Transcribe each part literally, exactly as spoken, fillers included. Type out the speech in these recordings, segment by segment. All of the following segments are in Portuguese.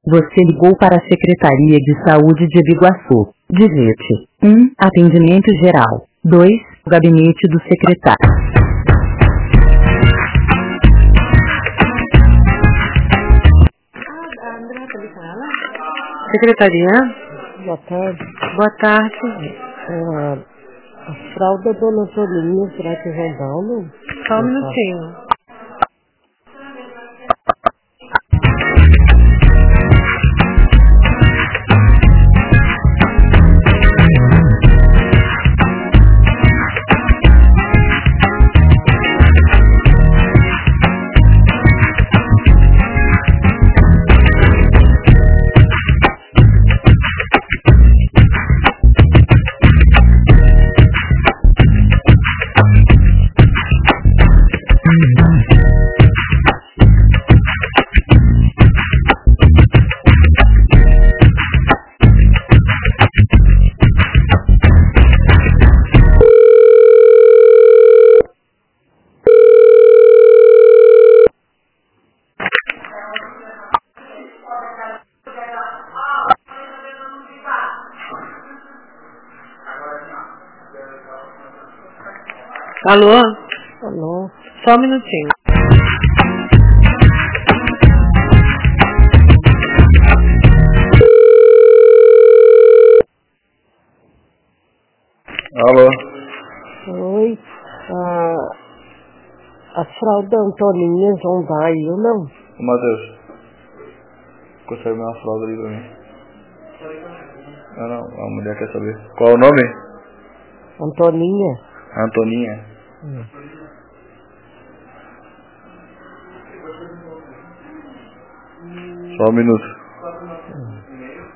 Você ligou para a Secretaria de Saúde de Biguaçu. Digite um. Atendimento geral. dois. Gabinete do secretário. Secretaria? Boa tarde. Boa tarde. É, a fralda Dona Toninha, será que vão dar ou não? Só um minutinho. Alô? Alô? Só um minutinho. Alô? Oi. Ah, a fralda Antoninha vão dar aí ou não? Ô Matheus, consegue dar uma fralda ali pra mim? Não, não, a mulher quer saber. Qual é o nome? Antoninha? Antoninha. Hum. Só um minuto. Hum.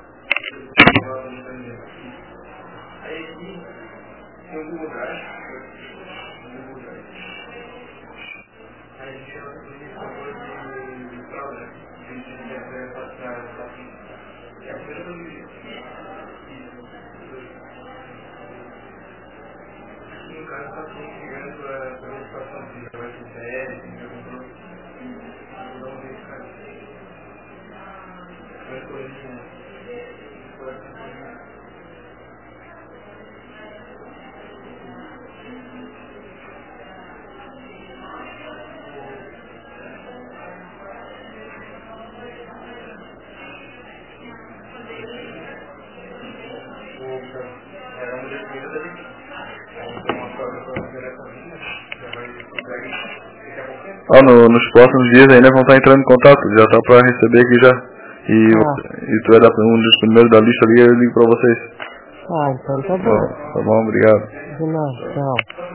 Ah, no, nos próximos dias ainda vão estar entrando em contato, já tá pra receber aqui já. E, Ah. e tu é da, um dos primeiros da lista ali, eu ligo pra vocês. Ah, então tá bom. Tá, tá bom, obrigado. De nada, tchau.